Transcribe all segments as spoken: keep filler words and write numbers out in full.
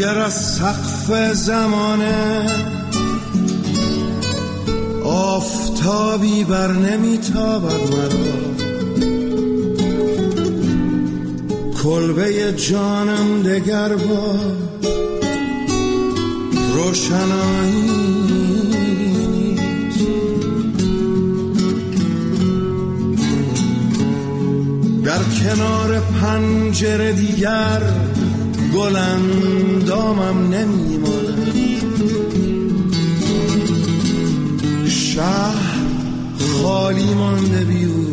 اگر از سقف زمانه آفتابی بر نمیتابد مرا، کلبه جانم دگر با روشنایی نیست. در کنار پنجره دیگر گل اندامم نمیماند، شهر خالی مانده بیو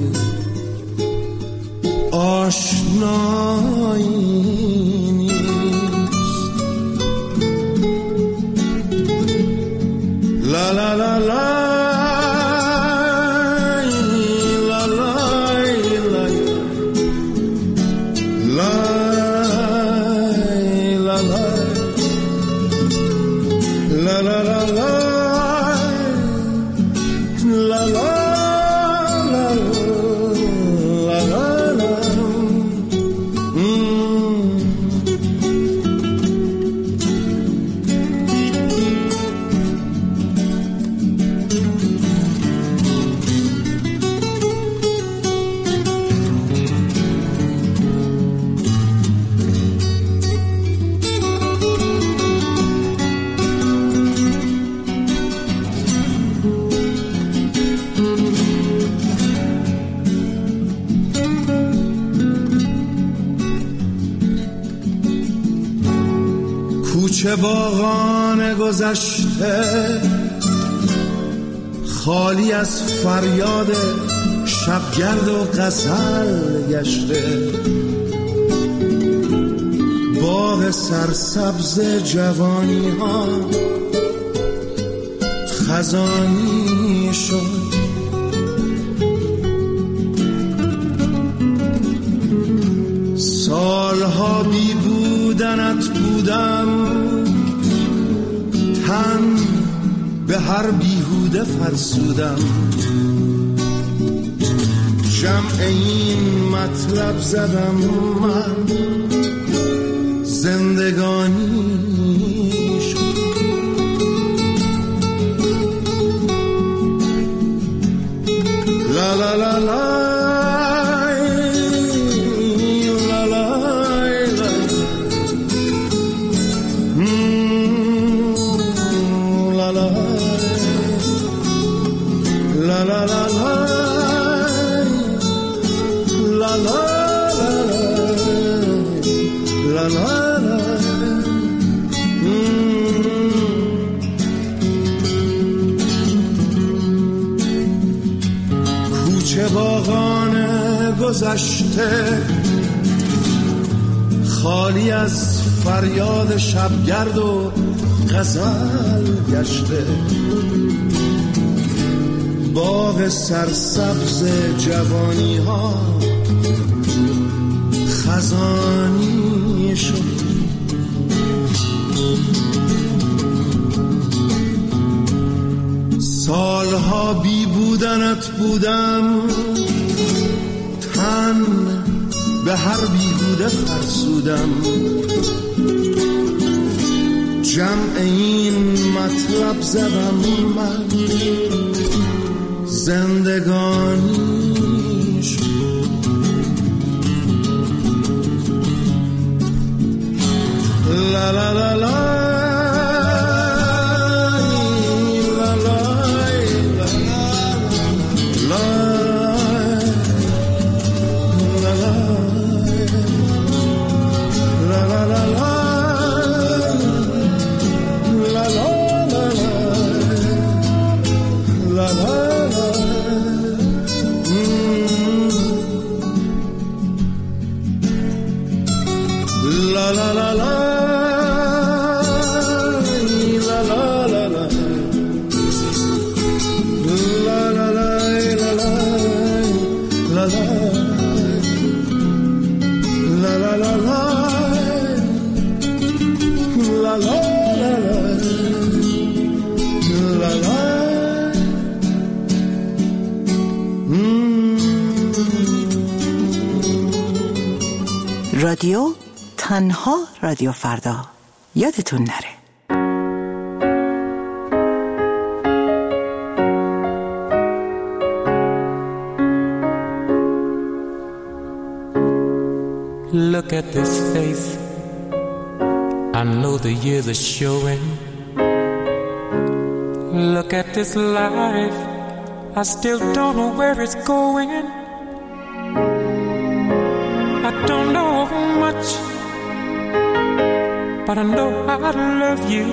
آشنایی نیست. لا لا لا لا کوچه باغان گذشته خالی از فریاد شبگرد و غزل گشته، باغ سرسبز جوانی ها خزانی شد. سالها بی بودنت بودم، تن به هر بیهوده فرسودم، جمع این مطلب زدم من زندگانی شد. لا لا لا لا گذشته خالی از فریاد شبگرد و غزل گشته، باغ سرسبز جوانی ها خزانی شد. سالها بی بودنت بودم، تن به هر بیهوده فرسودم، جمع این مطلب زدم من زندگانی شد. لا لا لا لا رادیو تنها رادیو فردا. یادتون نره. Look at this face, I know the years are showing. Look at this life, I still don't know where it's going. I don't know much, but I know I love you.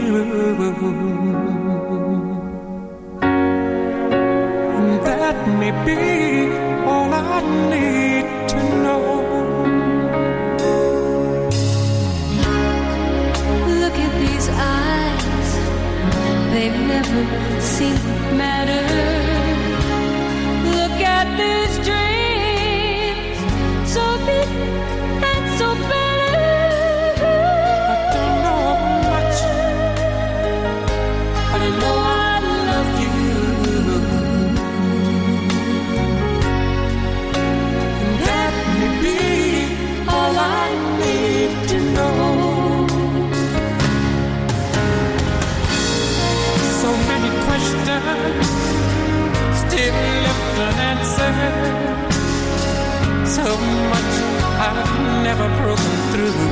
And that may be all I need to know. Look at these eyes, they've never seemed to matter. Look at these dreams, so big and so better. I don't know much, but I know I love you. And that may be all I need to know. So many questions still left unanswered. So much I've never broken through.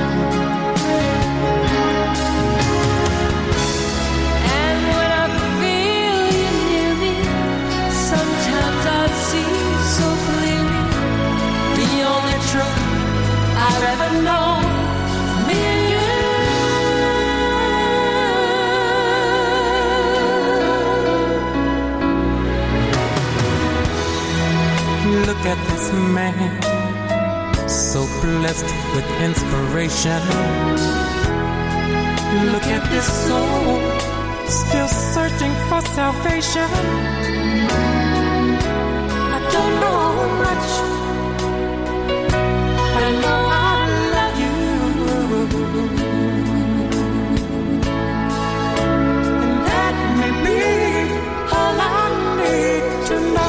And when I feel you near me, sometimes I see so clearly the only truth I've ever known, me and you. Look at this man, so blessed with inspiration. Look at this soul, still searching for salvation. I don't know much, but I know I love you. And that may be all I need to know.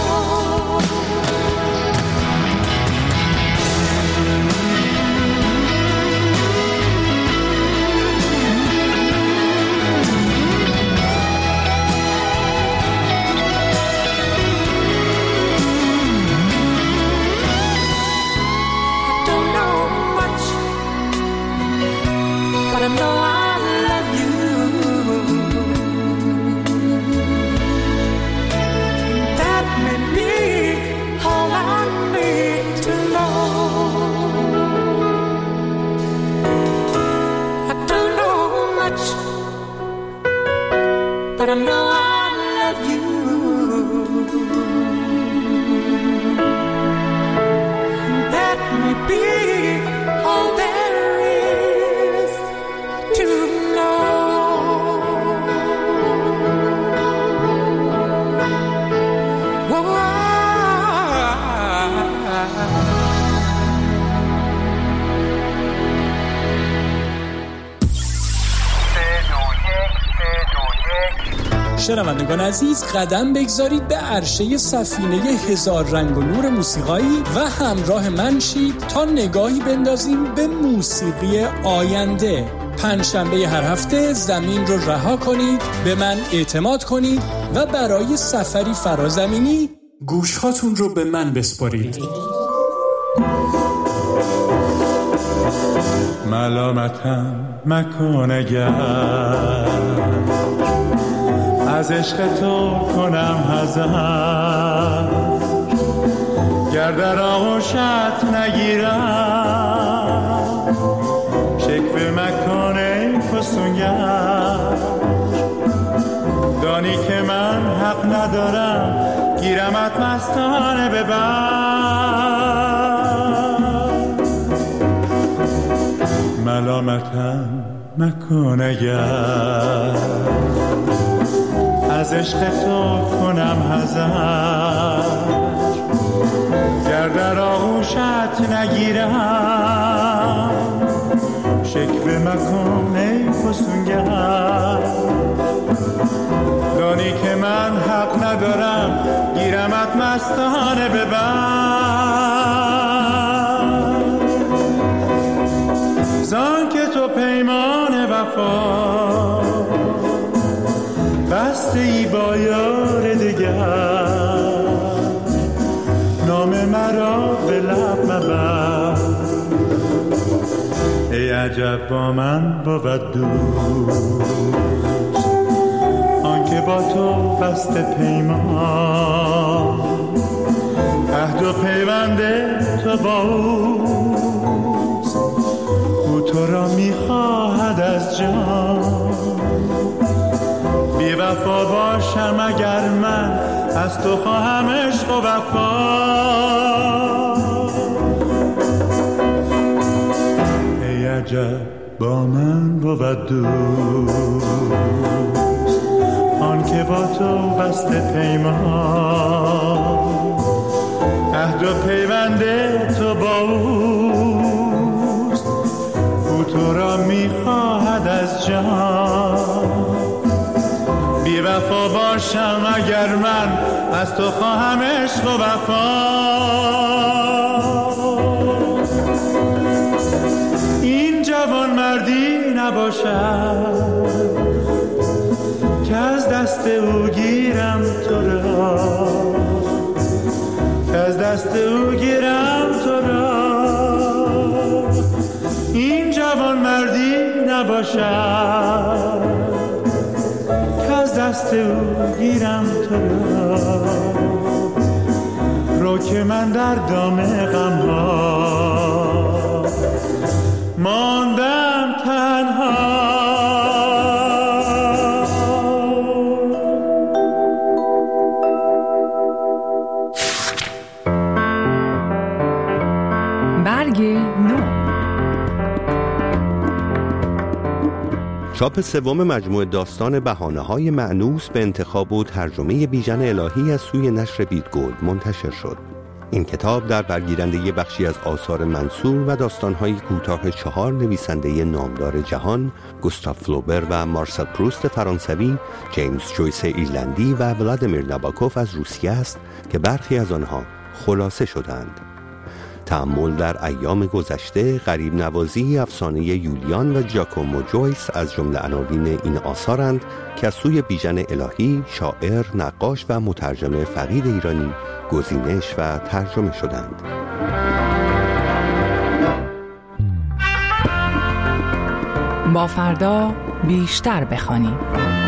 I know I love you. That may be all I need to know. I don't know much, but I know I love you. That may be all there is to know. Whoa. شنوندگان عزیز، قدم بگذارید به عرشه سفینه هزار رنگ و نور موسیقایی و همراه من شید تا نگاهی بندازیم به موسیقی آینده. پنجشنبه هر هفته زمین رو رها کنید، به من اعتماد کنید و برای سفری فرازمینی گوشهاتون رو به من بسپارید. ملامتم مکن اگر از عشق تو کنم حذر، گر در آغوشت نگیرم شکوه مکن ای فسونگر. دانی که من حق ندارم گیرمت مستانه ببر. ملامتم مکن اگر از عشق تو کنم حذر، گر در آغوشت نگیرم شکوه مکن ای فسونگر. دانی که من حق ندارم گیرمت مستانه ببر. زان که تو پیمان وفا عجب با من بود دوست، آنکه با تو بسته پیمان، عهد و پیوند تو با اوست، او تو را میخواهد از جان. بی وفا باشم اگر من از تو خواهم عشق و وفا، ای عجب با من بود دوست، آن که با تو بسته پیمان، عهد و پیوند تو با اوست، او تو را میخواهد از جان. بی وفا باشم اگر من از تو خواهم عشق و وفا، این جوان مردی نباشد که از دست او گیرم تو را، که از دست او گیرم تو را. این جوان مردی نباشد که از دست او گیرم تو را. رو که من در دام غم ها ماندم تنها. برگ نو. چاپ سوم مجموعه داستان بهانه‌های مأنوس به انتخاب و ترجمه بیژن الهی از سوی نشر بیدگولد منتشر شد. این کتاب در برگیرنده بخشی از آثار منصور و داستان‌های کوتاه چهار نویسنده نامدار جهان، گوستاو فلوبر و مارسل پروست فرانسوی، جیمز جویس ایرلندی و ولادیمیر ناباکوف از روسیه است که برخی از آنها خلاصه شدند. تأمل در ایام گذشته، غریب نوازی افسانه یولیان و جاکومو جویس از جمله عناوین این آثارند که از سوی بیژن الهی، شاعر، نقاش و مترجم فقید ایرانی گزینش و ترجمه شدند. با فردا بیشتر بخوانیم.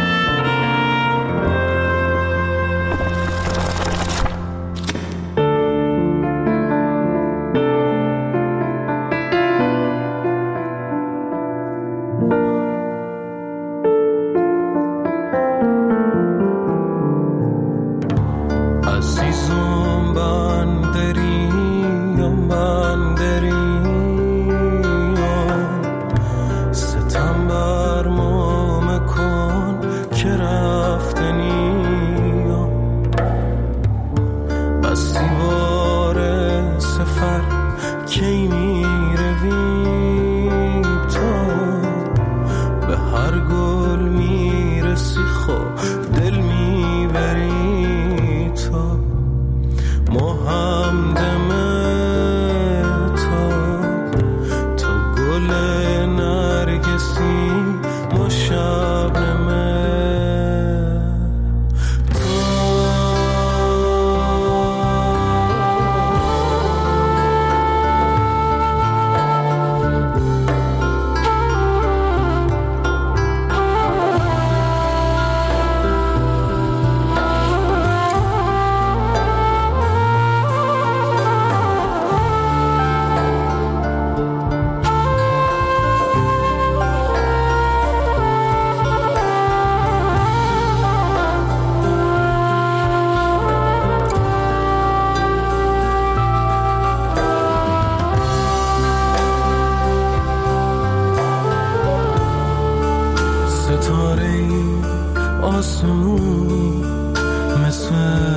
آسمونی مثل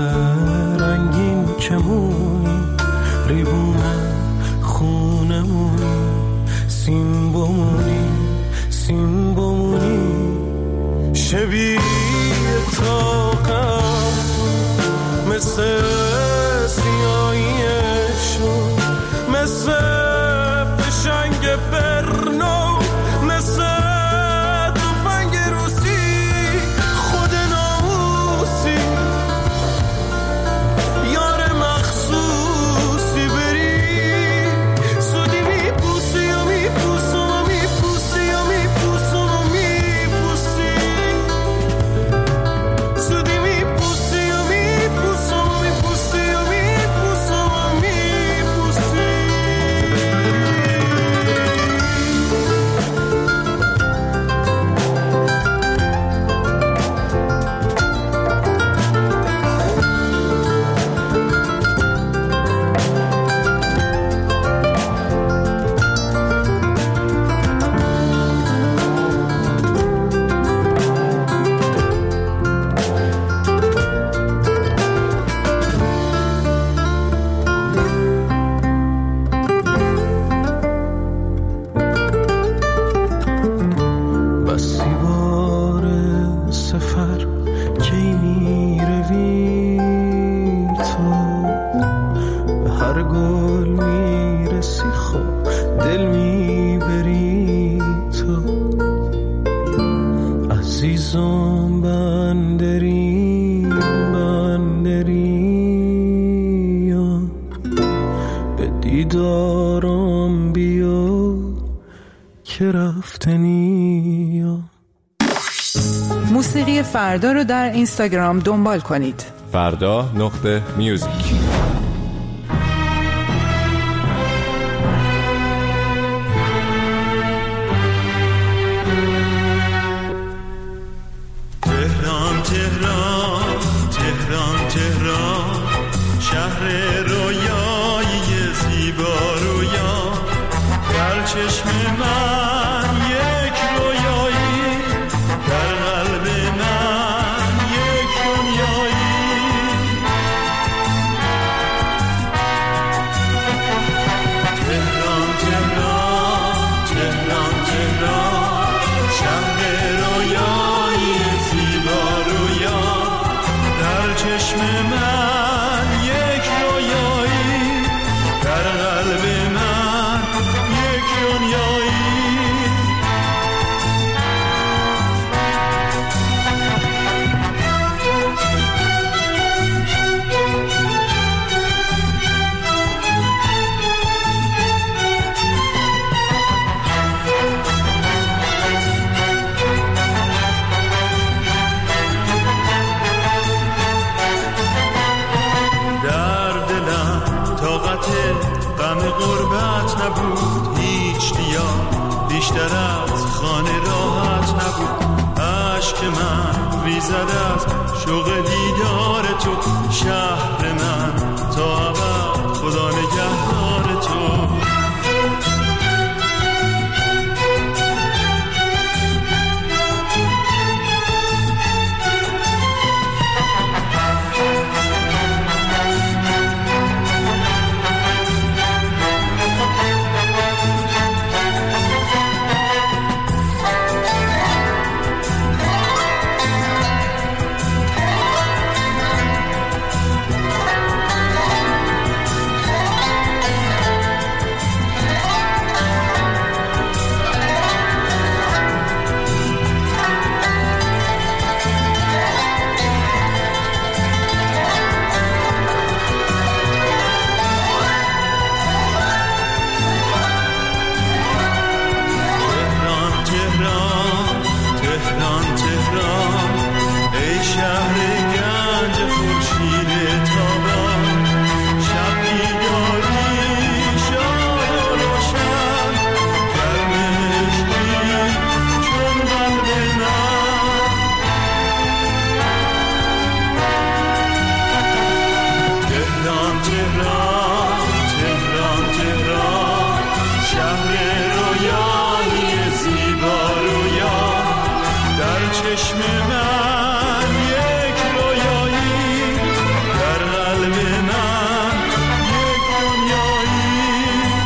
رنگین کمونی، ریبونه خونمونی، سیم بمونی سیم بمونی، شبیه تاقم مثل سیاهیشون، مثل فشنگ برنو، مثل تفنگ روسی، خود ناموسی، یار مخصوصی بری، سودی میپوسی و میپوسم و میپوسم تو به هر گل میرسی خب دل میبری تو عزیزم بندری بندری به دیدارم بیا که رفتنی. موسیقی فردا رو در اینستاگرام دنبال کنید. فردا نقطه میوزیک. تهران تهران تهران تهران شهر رویایی زیبا رویا در چشم من یک رویایی در قلب من یک دنیایی. تهران تهران تهران تهران شهر رویایی زیبا رویا در چشم من یک رویایی در قلب من یک دنیایی. در دلم طاقت غم غربت نبود، هیچ دیا بیشتر از خانه راحت نبود. عشق من ریزد از شوق دیدار تو، شهر من تا ابد خدا نگهدار تو. چشم من یک رویایی در قلب من یک دنیایی.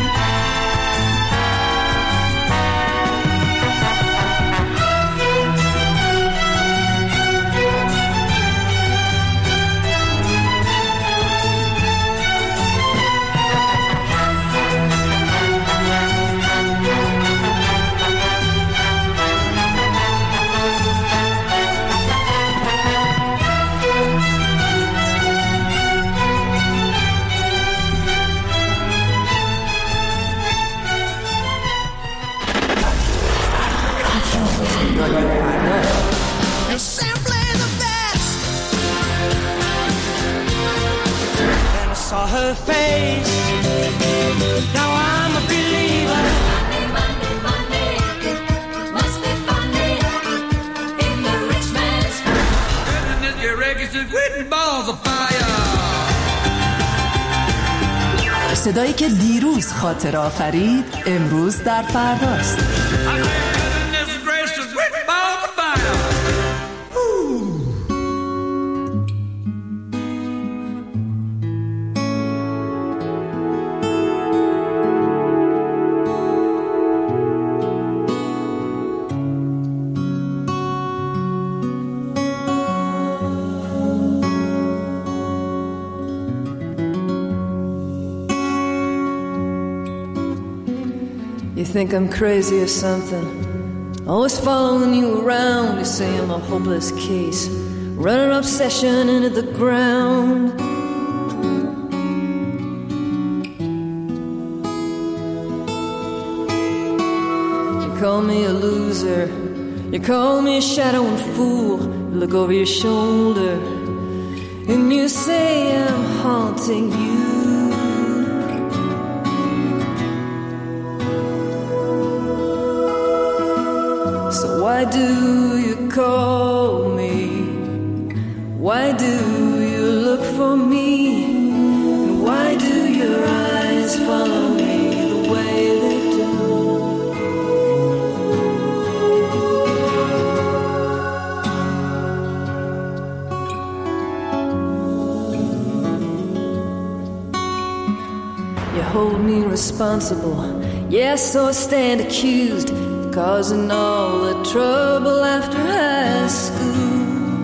Saw her face. Now I'm a believer. Monday, Monday, Monday, must be funny in the rich man's goodness, your records are written balls of fire. صدایی که دیروز خاطر آفرید امروز در فرداست. think I'm crazy or something? Always following you around. You say I'm a hopeless case, running obsession into the ground. You call me a loser, you call me a shadow and fool. You look over your shoulder and you say I'm haunting you. So why do you call me? Why do you look for me? And why do your eyes follow me the way they do? You hold me responsible, yes, so I stand accused, causing all the trouble after high school.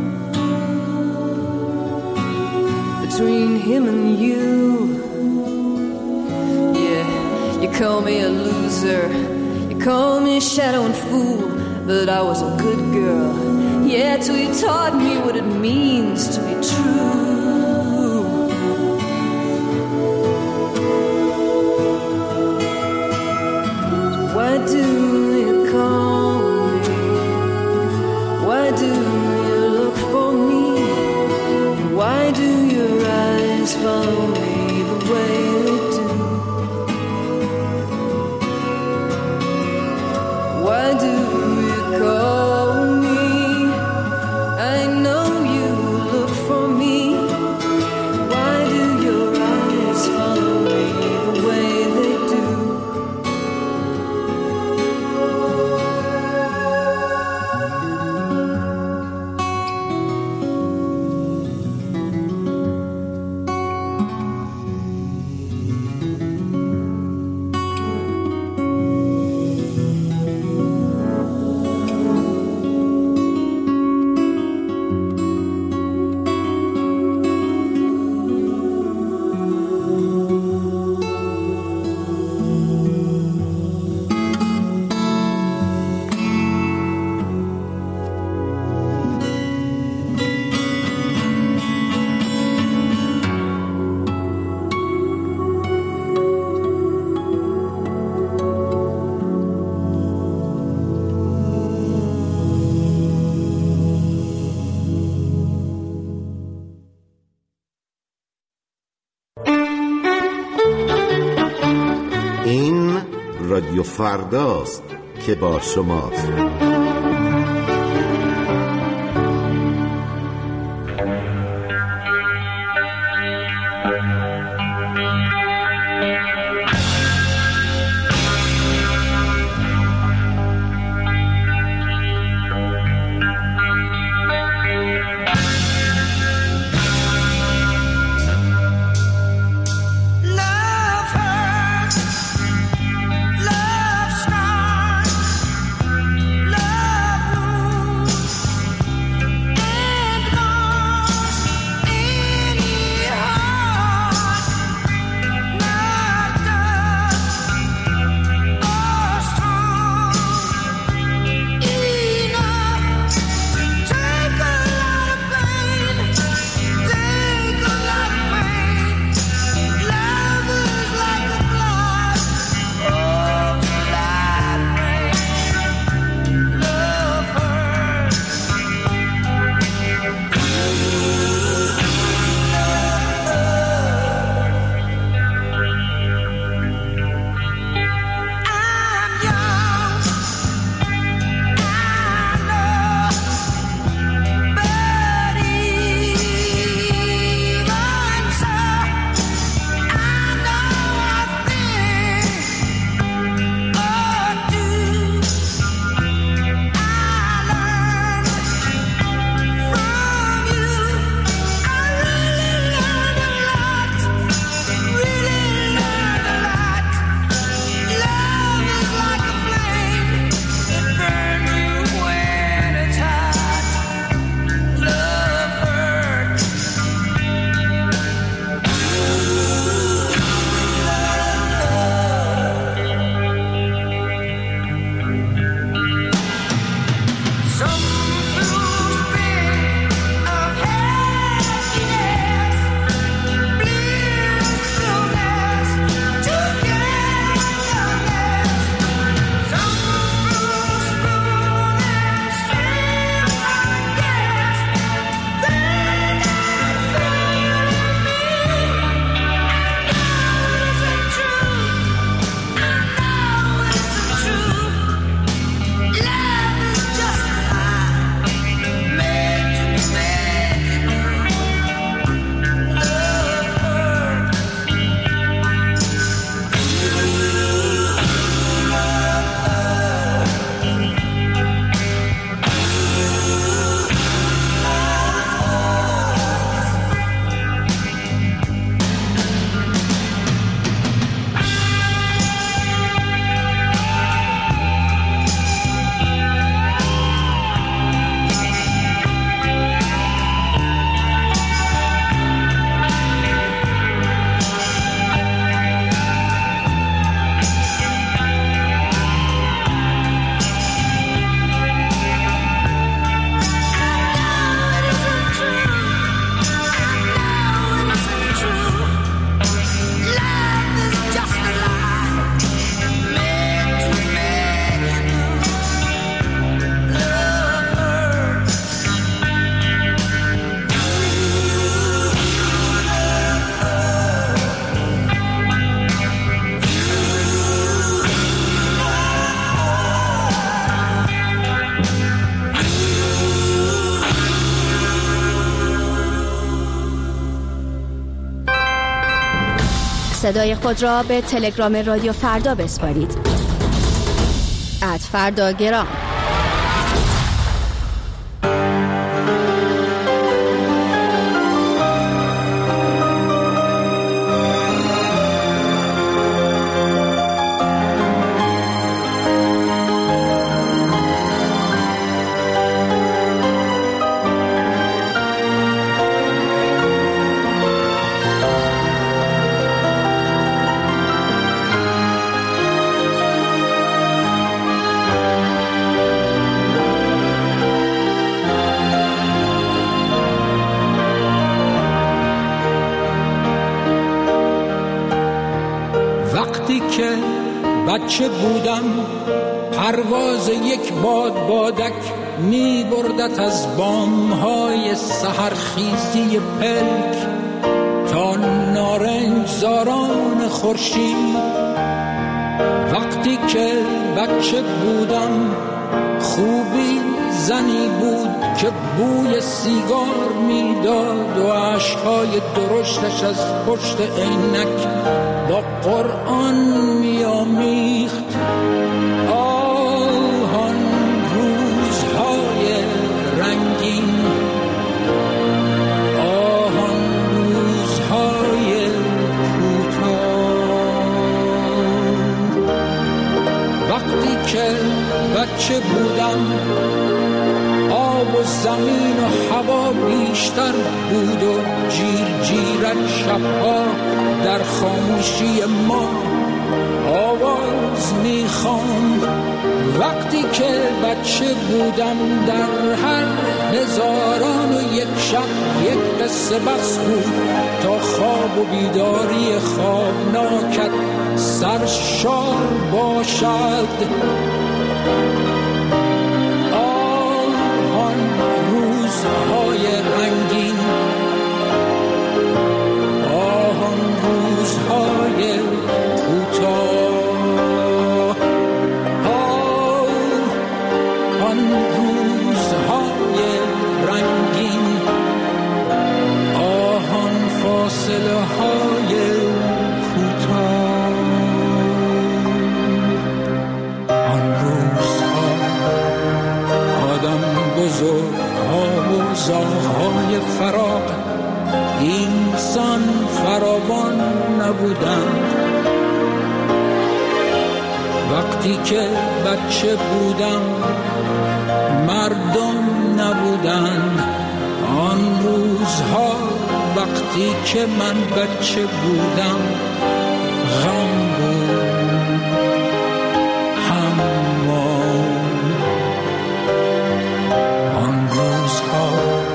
Between him and you, yeah, you call me a loser, you call me a shadow and fool, but I was a good girl, yeah, till you taught me what it means to be true. Why do you call me? Why do you look for me? Why do your eyes follow me the way they do? Why do you call me? I know you look for me. Why do your eyes follow me the way they do? رادیو فرداست که با شماست. Love صدای خود را به تلگرام رادیو فردا بسپارید. ات فردا گرام. بچه بودم پرواز یک باد بادک می بردت از بامهای سحرخیزی پلک تا نارنج زاران خورشید. وقتی که بچه بودم خوبی زنی بود که بوی سیگار میداد و عشقهای درشتش از پشت عینک با قرآن میامیخت. آهان روزهای رنگین، آهان روزهای کوتاه. وقتی که بچه بودم آب و زمین و هوا بیشتر بود و جیر جیرک شبها در خاموشی ما آواز میخواند. وقتی که بچه بودم در هر هزاران و یک شب یک قصه بس بود تا خواب و بیداری خوابناکت سرشار باشد. آهان روزهای رنگین، آهان روزهای کوتاه، آهان روزهای رنگین، آهان فاصله های کوتاه. آن روزها آدم بزرگها و زاغهای فراق اینسان فراوان نبودند. وقتی که بچه بودم مردم نبودند. آن روزها وقتی که من بچه بودم غم بود، حمام. آن روزها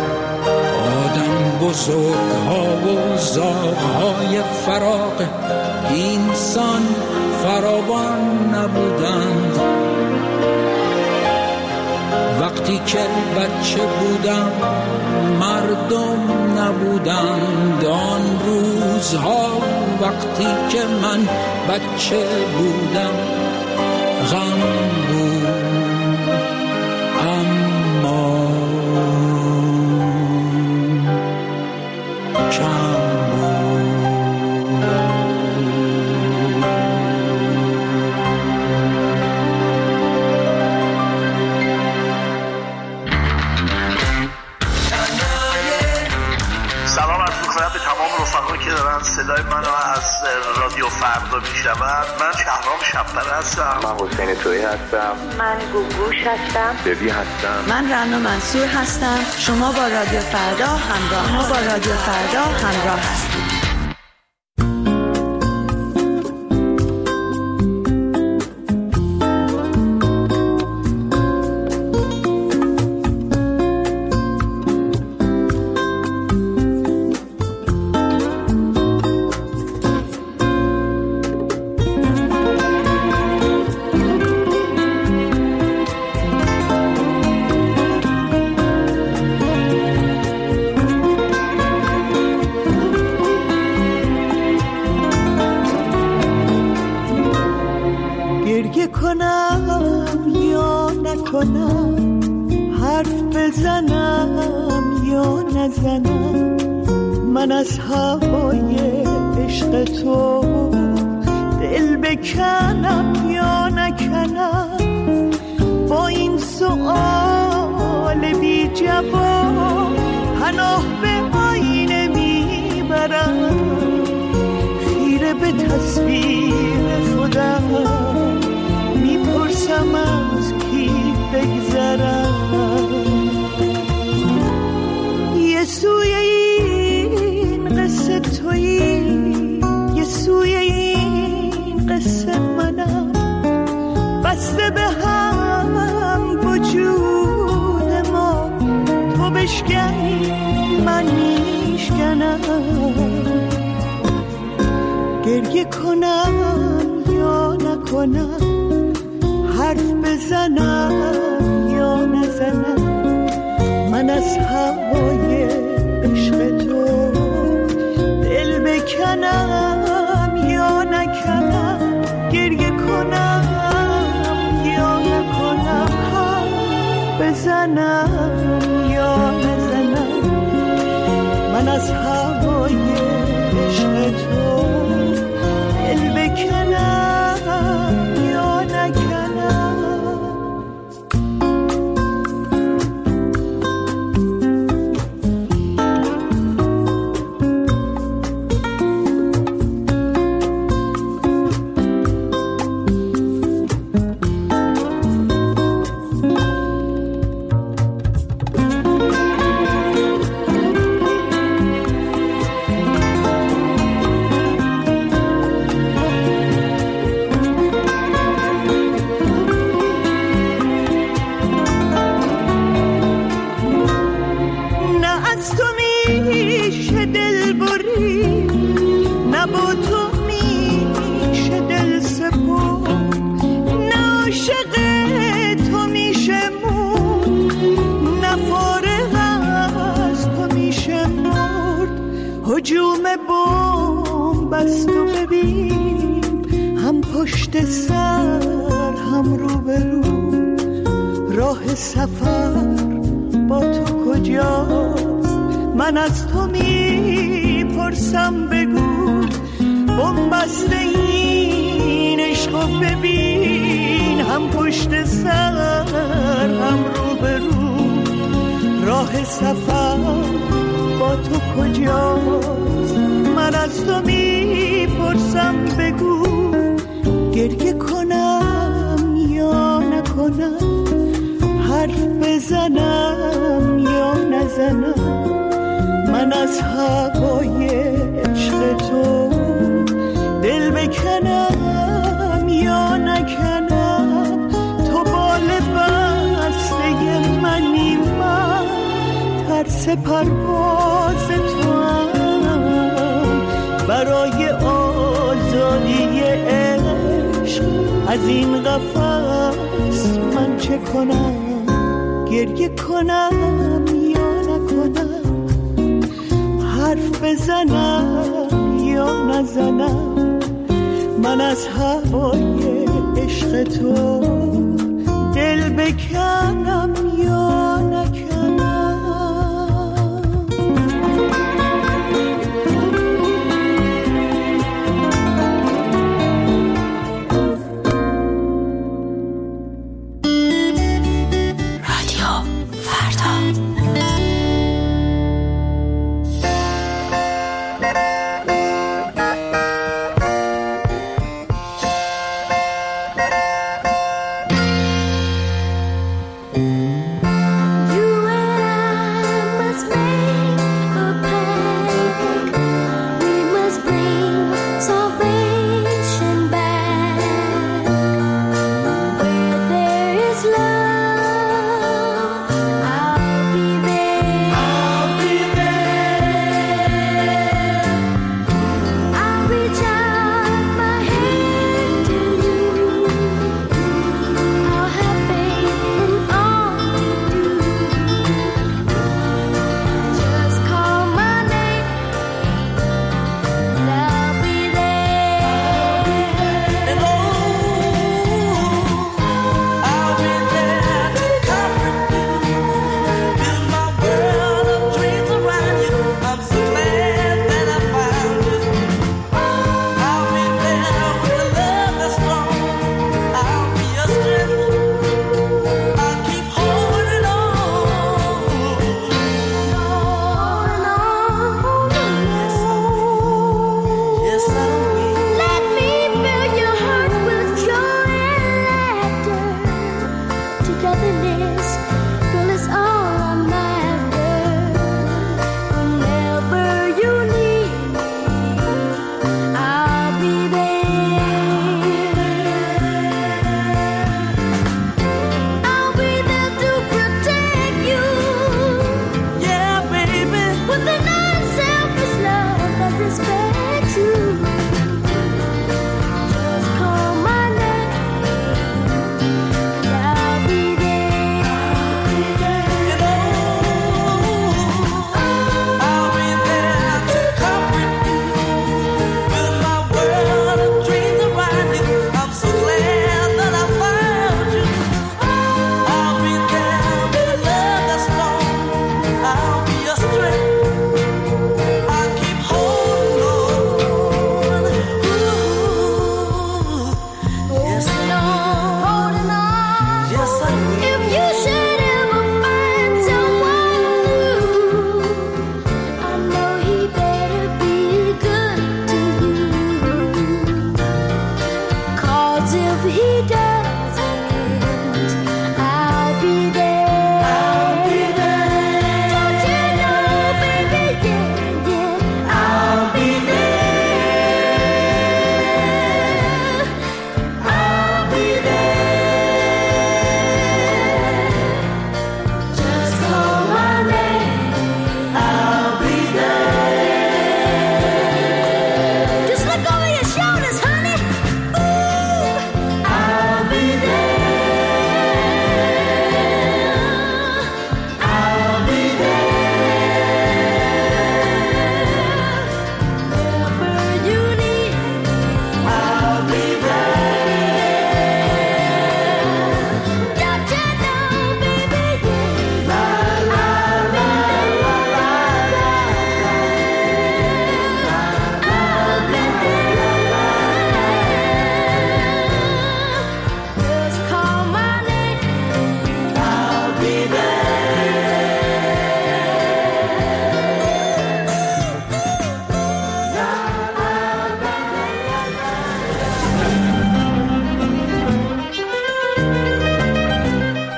آدم بزرگها و زاغهای فراق اینسان فراوان نبودند. وقتی که بچه بودم مردم نبودند. آن روزها وقتی که من بچه بودم غم بود، اما کم که دارن صدای منو از رادیو فردا میشنون. من شهرام شب‌پره هستم. من حسین تویی هستم. من گوگوش هستم. ببی هستم. من رنا منصور هستم. شما با رادیو فردا همراه شما با رادیو فردا همراه هستید. حرف بزنم یا نزنم، من از هوای عشق تو بکنم یا نکنم، با این سؤال بی جواب پناه به آینه میبرم، خیره به تصویر خودم میپرسم از کی بگذرم. یه سوی این قصه تویی، یه سوی این قصه منم، بسته به هم وجود ما، تو بشکنی من میشکنم، گریه کنم یا نکنم، حرف بزنم یا نزنم، من از هوای عشق تو دل بکنم یا نکنم، گریه کنم یا نکنم، حرف بزنم یا نزنم، من از هوای عشق تو دل بکنم یا نکنم. هجوم بمب است و ببین، هم پشت سر هم رو به رو، راه سفر با تو کجاست؟ من از تو میپرسم بگو، بمب است این عشق و ببین، هم پشت سر هم رو به رو، راه سفر با تو کجاست؟ من از تو میپرسم بگو، گریه کنم یا نکنم، حرف بزنم یا نزنم، من از هوای عشق تو دل بکنم یا نکنم، تو بال بسته منی، من ترس پرواز تو هم، برای آزادی عشق از این قفس من چه کنم؟ گریه کنم یا نکنم، حرف بزنم یا نزنم، من از هوای عشق تو دل بکنم یا نکنم. Mm-hmm.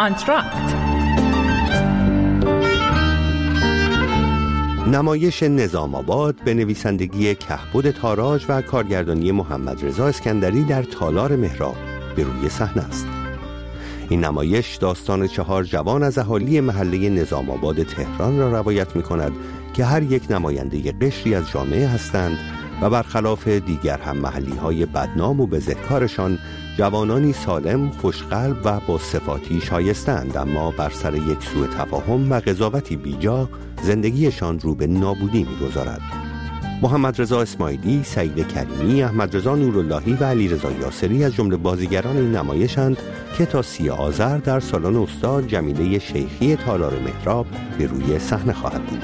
آنتراکت. نمایش نظام آباد به نویسندگی کهبد تاراج و کارگردانی محمد رضا اسکندری در تالار مهراب به روی صحنه است. این نمایش داستان چهار جوان از اهالی محله نظام آباد تهران را روایت می کند که هر یک نماینده قشری از جامعه هستند و برخلاف دیگر هم محلی های بدنام و بزهکارشان جوانانی سالم، خوشقلب و با صفاتی شایستند، اما بر سر یک سوء تفاهم و قضاوتی بیجا زندگیشان رو به نابودی می‌گذارد. محمد رضا اسماعیلی، سعید کریمی، احمد رضا نوراللهی و علی رضا یاسری از جمله بازیگران این نمایشند که تا سی آذر در سالن استاد جمیله شیخی تالار مهراب به روی صحنه خواهد بود.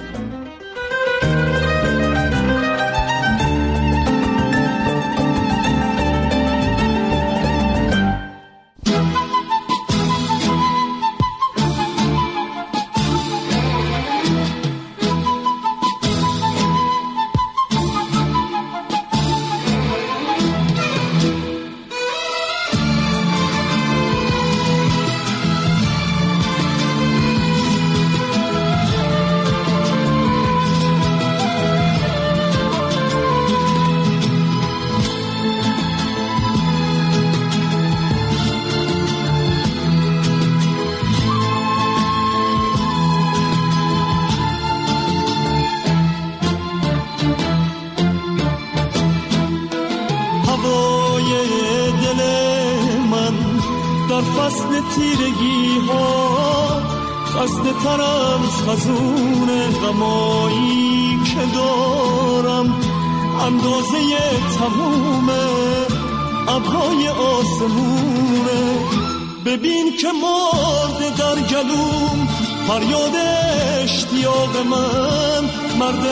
تیرگی ها خسته ترم خزون غمایی که دارم، اندازه تموم ابرای آسمونه. ببین که مرده در گلوم فریاد اشتیاق من، مرد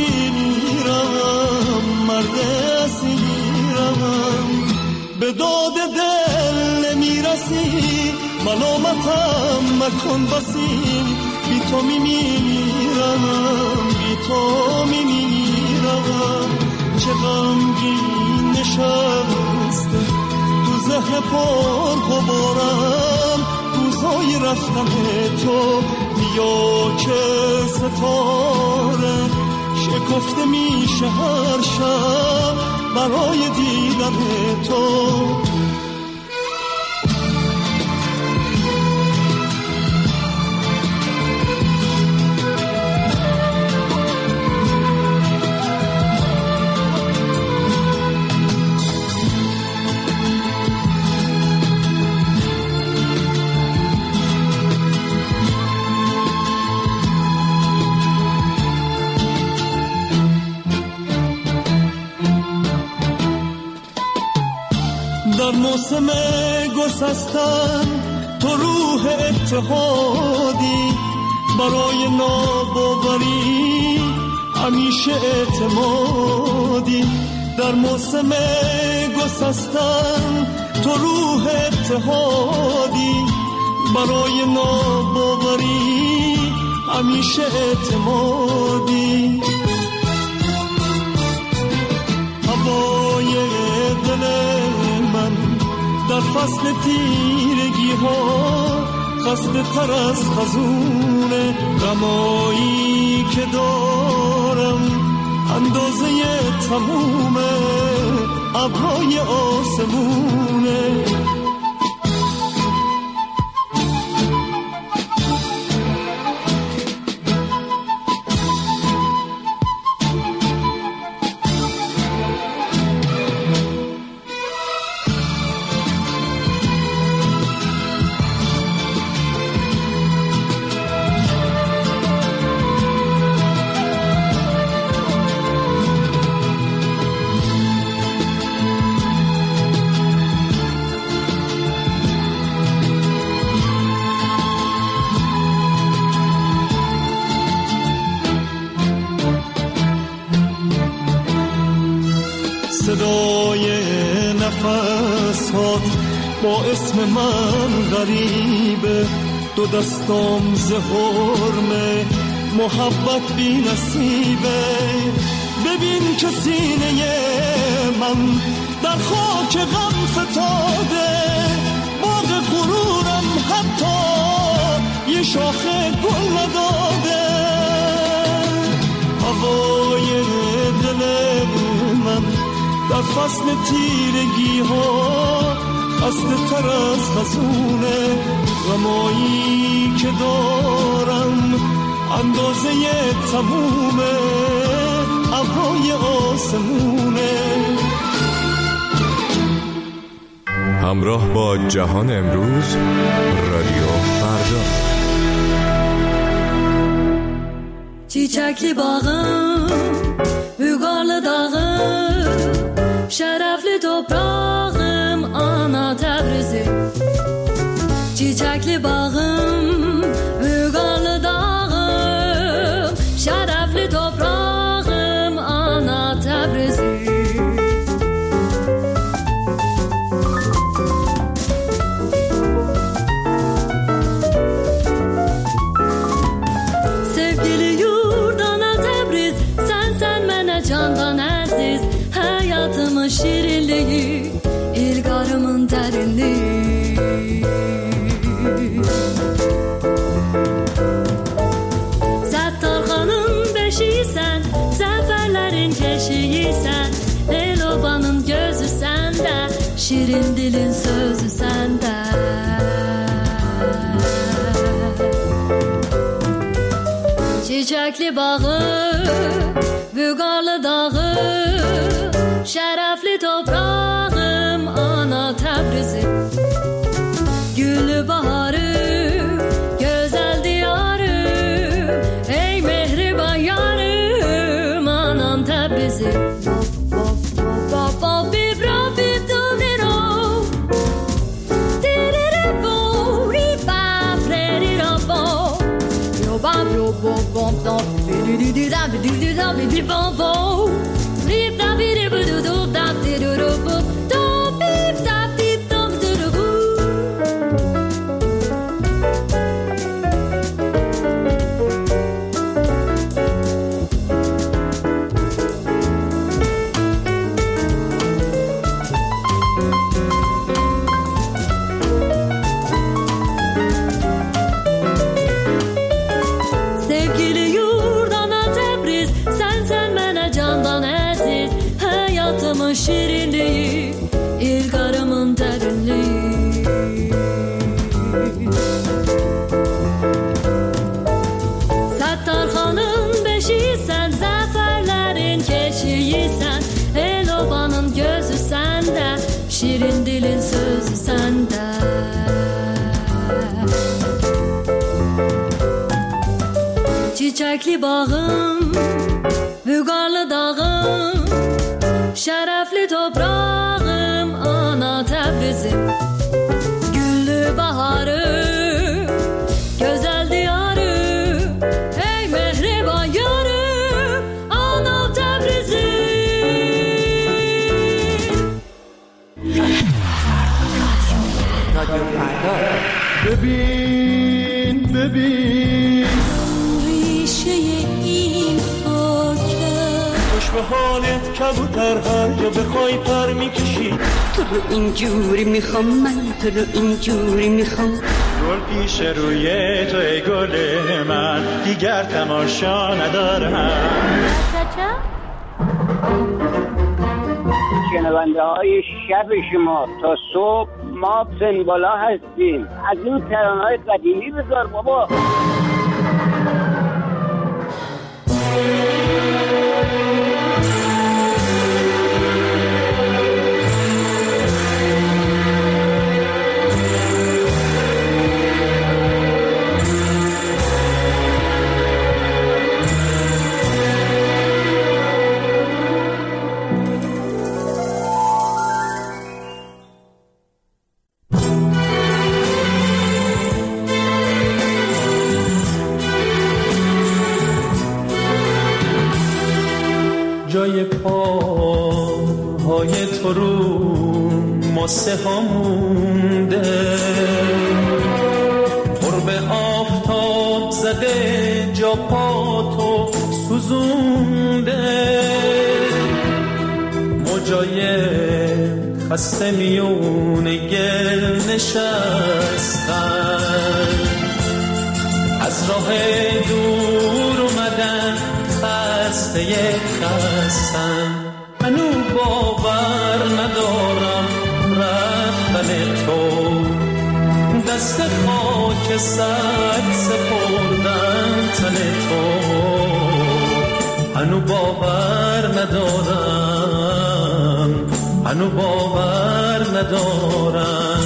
اسیرم، مرد اسیرم. به داد دل نمیرسی، ملامتم مکن بسی، بی تو میمیرم، بی تو میمیرم. چه غمگین نشسته تو ذهن پر غبارم، روزای رفتن تو بیا که ستاره شکفته میشه هر شب برای دیدن تو. در موسم گسستن تو روح اتحادی، برای ناباوری همیشه اعتمادی. در موسم گسستن تو روح اتحادی، برای ناباوری همیشه اعتمادی. هوای دل من در فصل تیرگی ها خسته تر از خزون غمایی که دارم، اندازه تموم ابرای آسمونه. صدای نفس هات با اسم من غریبه، دو دستام زهرمه محبت بی نصیبه. ببین که سینه من در خاک غم فتاده، باغ غرورم حتی شاخ گل نداده. هوای دل من در فصل تیرگی ها خسته تر از خزونه. غمایی که دارم اندازه تموم ابرای آسمونه. همراه با جهان امروز، رادیو فردا. Çiçekli bağım, Bügarlı dağım, şerefli toprağım, ana Tebrizim. Çiçekli bağım, Bügarlı dağım, şerefli toprağım, ana Tebrizim. Candan aziz hayatımın şirinliği, ilgarımın derinliği. Settarxanın beşiysen, zaferlerin keşiysen, Elobanın gözü sende, şirin dilin sözü sende. Çiçekli bağı, Bügarlı dağı, şerefli toprağım, ana Tebrizim. Güllü baharım, güzel diyarım, ey mehriban yarım, anam Tebrizim. Şirinliği, ilgarımın derinliği. Settarxanın beşiysen, zaferlerin keşiysen, Elobanın gözü sende, şirin dilin sözü sende. Çiçekli bağım, Bügarlı dağım, şerefli toprağım, ana Tebrizim. Güllü baharım, güzel diyarım, ey mehriban yarım, ana Tebrizim. رادیو فردا. ببین ببین ریشه این خوش به حالت کبوتر هر جا بخوای پر میکشی. تو رو اینجوری میخوام، من تو رو اینجوری میخوام. گل پیش روی تو ای گل من، دیگر تماشا ندارم. شنونده های شب شما تا صبح ما سنبالا هستیم. از این ترانه های قدیمی بذار بابا. جای پاهای تو رو ماسه ها مونده، قرب آفتاب زده جا پاتو سوزونده. موجای خسته میون گل نشستن، از راه دور اومدن خسته خستم هنو باور ندارم رفتن تو دست خاک سر سپردن تن تو هنو باور ندارم هنو باور ندارم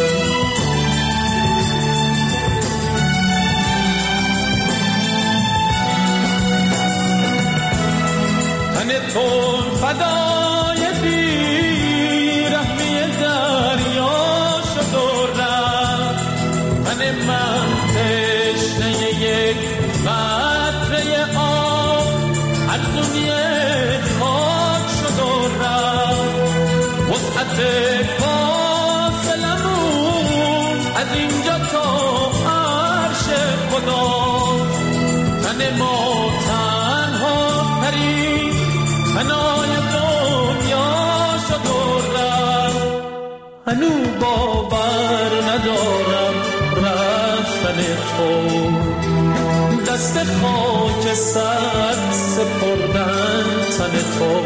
تن تو فدای بیرحمی دریا شد و رفت تن من تشنه یک قطره آب ارزونی خاک شد و رفت وسعت فاصلمون از اینجا تا عرش خدا تن ما تنها ترین تنهای دنیا شد و رفت هنو باور ندارم رفتن تو دست خاک سر سپردن تن تو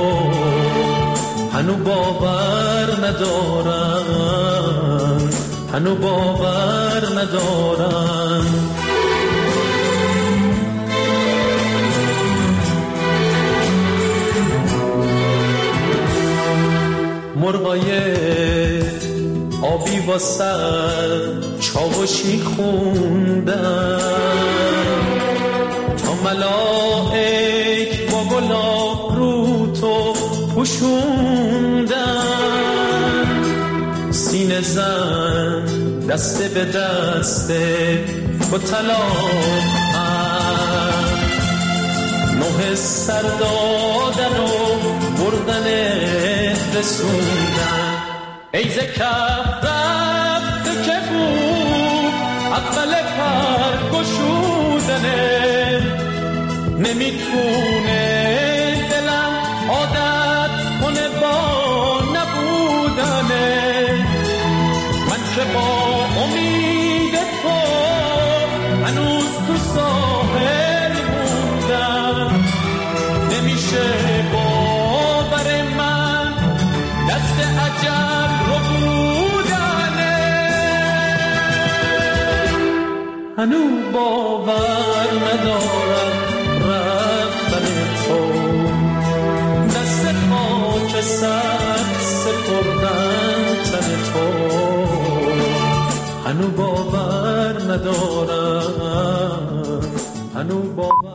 هنو باور ندارم هنو باور ندارم مرغای آبی با سر چاوشی خوندن تا ملائک با گلاب رو تو پوشوندن سینه زن دسته به دسته با طلاق نوه سر دادن و بردن رسوندن ای زکف رفته که بود اقل پر گشودنه نمیتونه دلم عادت کنه با نبودنه من که با امید تو هنوز تو ساحل موندم نمیشه باور من دست اجل رو بودنه هنو باور ندارم رفتن تو دست خاک سر سپردن تن تو هنو باور ندارم هنو باور